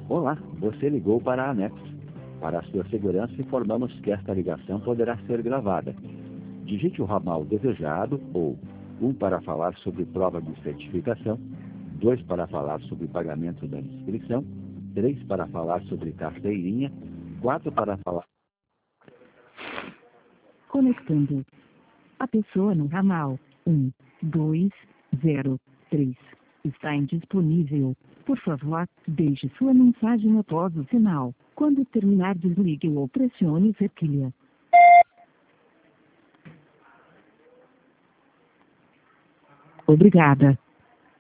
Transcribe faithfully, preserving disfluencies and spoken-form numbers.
Olá, você ligou para a Anex. Para a sua segurança, informamos que esta ligação poderá ser gravada. Digite o ramal desejado ou um para falar sobre prova de certificação, dois para falar sobre pagamento da inscrição, três para falar sobre carteirinha, quatro para falar... Conectando. A pessoa no ramal um, dois, zero, três está indisponível. Por favor, deixe sua mensagem após o sinal. Quando terminar, desligue ou pressione cerquilha. Obrigada.